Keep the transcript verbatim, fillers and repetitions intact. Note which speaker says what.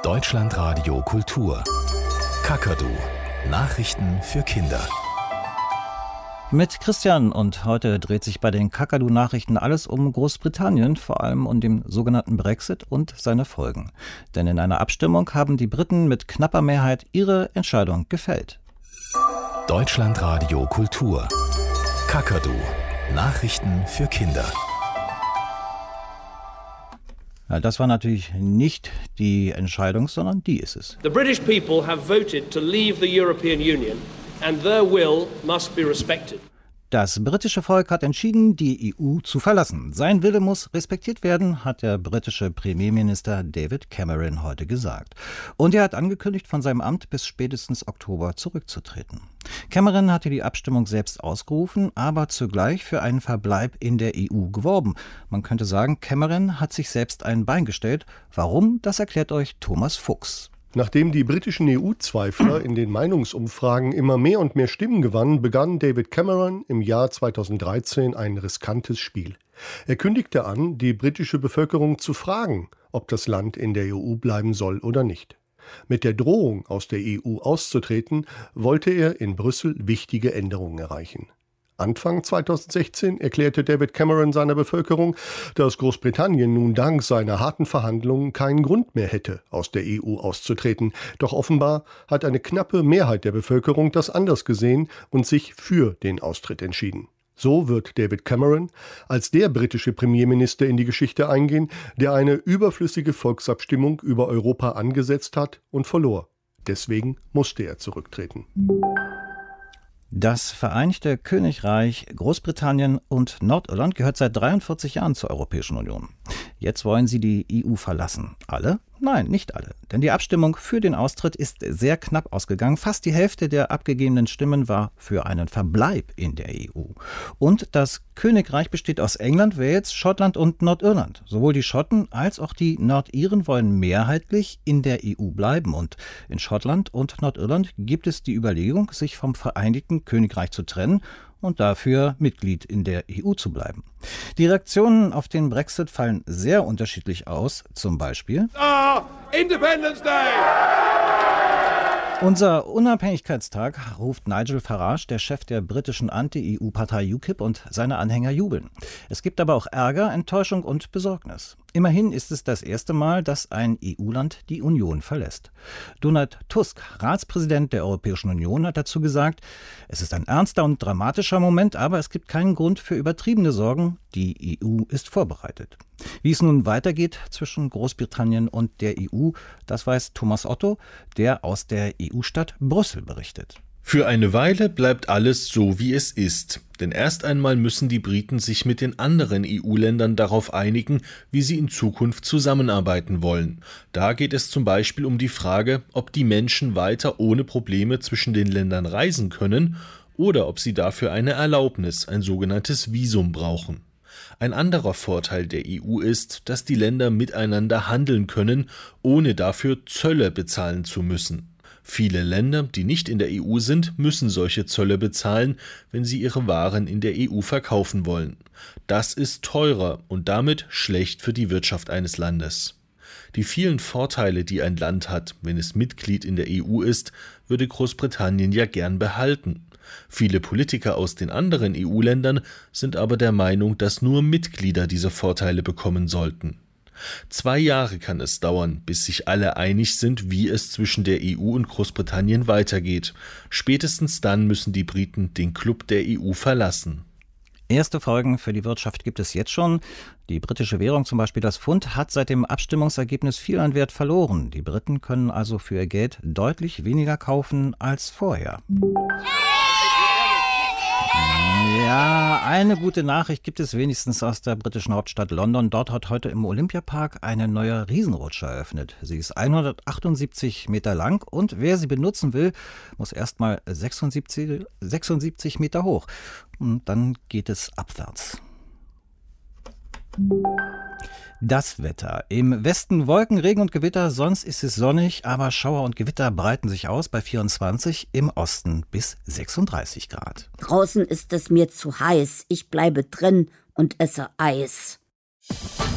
Speaker 1: Deutschlandradio Kultur. Kakadu. Nachrichten für Kinder.
Speaker 2: Mit Christian, und heute dreht sich bei den Kakadu-Nachrichten alles um Großbritannien, vor allem um den sogenannten Brexit und seine Folgen. Denn in einer Abstimmung haben die Briten mit knapper Mehrheit ihre Entscheidung gefällt.
Speaker 1: Deutschlandradio Kultur. Kakadu. Nachrichten für Kinder.
Speaker 2: Ja, das war natürlich nicht die Entscheidung, sondern die ist es.
Speaker 3: The British people have voted to leave the European Union. And their will must be respected.
Speaker 2: Das britische Volk hat entschieden, die E U zu verlassen. Sein Wille muss respektiert werden, hat der britische Premierminister David Cameron heute gesagt. Und er hat angekündigt, von seinem Amt bis spätestens Oktober zurückzutreten. Cameron hatte die Abstimmung selbst ausgerufen, aber zugleich für einen Verbleib in der E U geworben. Man könnte sagen, Cameron hat sich selbst ein Bein gestellt. Warum? Das erklärt euch Thomas Fuchs.
Speaker 4: Nachdem die britischen E U-Zweifler in den Meinungsumfragen immer mehr und mehr Stimmen gewannen, begann David Cameron im Jahr zweitausenddreizehn ein riskantes Spiel. Er kündigte an, die britische Bevölkerung zu fragen, ob das Land in der E U bleiben soll oder nicht. Mit der Drohung, aus der E U auszutreten, wollte er in Brüssel wichtige Änderungen erreichen. Anfang zweitausendsechzehn erklärte David Cameron seiner Bevölkerung, dass Großbritannien nun dank seiner harten Verhandlungen keinen Grund mehr hätte, aus der E U auszutreten. Doch offenbar hat eine knappe Mehrheit der Bevölkerung das anders gesehen und sich für den Austritt entschieden. So wird David Cameron als der britische Premierminister in die Geschichte eingehen, der eine überflüssige Volksabstimmung über Europa angesetzt hat und verlor. Deswegen musste er zurücktreten.
Speaker 2: Das Vereinigte Königreich, Großbritannien und Nordirland gehört seit dreiundvierzig Jahren zur Europäischen Union. Jetzt wollen sie die E U verlassen. Alle? Nein, nicht alle. Denn die Abstimmung für den Austritt ist sehr knapp ausgegangen. Fast die Hälfte der abgegebenen Stimmen war für einen Verbleib in der E U. Und das Königreich besteht aus England, Wales, Schottland und Nordirland. Sowohl die Schotten als auch die Nordiren wollen mehrheitlich in der E U bleiben. Und in Schottland und Nordirland gibt es die Überlegung, sich vom Vereinigten Königreich zu trennen und dafür Mitglied in der E U zu bleiben. Die Reaktionen auf den Brexit fallen sehr unterschiedlich aus. Zum Beispiel
Speaker 3: Ah, Independence Day!
Speaker 2: Unser Unabhängigkeitstag, ruft Nigel Farage, der Chef der britischen Anti-E U-Partei U K I P, und seine Anhänger jubeln. Es gibt aber auch Ärger, Enttäuschung und Besorgnis. Immerhin ist es das erste Mal, dass ein E U-Land die Union verlässt. Donald Tusk, Ratspräsident der Europäischen Union, hat dazu gesagt, es ist ein ernster und dramatischer Moment, aber es gibt keinen Grund für übertriebene Sorgen. Die E U ist vorbereitet. Wie es nun weitergeht zwischen Großbritannien und der E U, das weiß Thomas Otto, der aus der E U-Stadt Brüssel berichtet.
Speaker 5: Für eine Weile bleibt alles so, wie es ist. Denn erst einmal müssen die Briten sich mit den anderen E U-Ländern darauf einigen, wie sie in Zukunft zusammenarbeiten wollen. Da geht es zum Beispiel um die Frage, ob die Menschen weiter ohne Probleme zwischen den Ländern reisen können oder ob sie dafür eine Erlaubnis, ein sogenanntes Visum, brauchen. Ein anderer Vorteil der E U ist, dass die Länder miteinander handeln können, ohne dafür Zölle bezahlen zu müssen. Viele Länder, die nicht in der E U sind, müssen solche Zölle bezahlen, wenn sie ihre Waren in der E U verkaufen wollen. Das ist teurer und damit schlecht für die Wirtschaft eines Landes. Die vielen Vorteile, die ein Land hat, wenn es Mitglied in der E U ist, würde Großbritannien ja gern behalten. Viele Politiker aus den anderen E U-Ländern sind aber der Meinung, dass nur Mitglieder diese Vorteile bekommen sollten. Zwei Jahre kann es dauern, bis sich alle einig sind, wie es zwischen der E U und Großbritannien weitergeht. Spätestens dann müssen die Briten den Club der E U verlassen.
Speaker 2: Erste Folgen für die Wirtschaft gibt es jetzt schon. Die britische Währung, zum Beispiel das Pfund, hat seit dem Abstimmungsergebnis viel an Wert verloren. Die Briten können also für ihr Geld deutlich weniger kaufen als vorher. Ja, eine gute Nachricht gibt es wenigstens aus der britischen Hauptstadt London. Dort hat heute im Olympiapark eine neue Riesenrutsche eröffnet. Sie ist hundertachtundsiebzig Meter lang und wer sie benutzen will, muss erstmal sechsundsiebzig, sechsundsiebzig Meter hoch. Und dann geht es abwärts. Das Wetter. Im Westen Wolken, Regen und Gewitter, sonst ist es sonnig, aber Schauer und Gewitter breiten sich aus bei vierundzwanzig, im Osten bis sechsunddreißig Grad.
Speaker 6: Draußen ist es mir zu heiß, ich bleibe drin und esse Eis.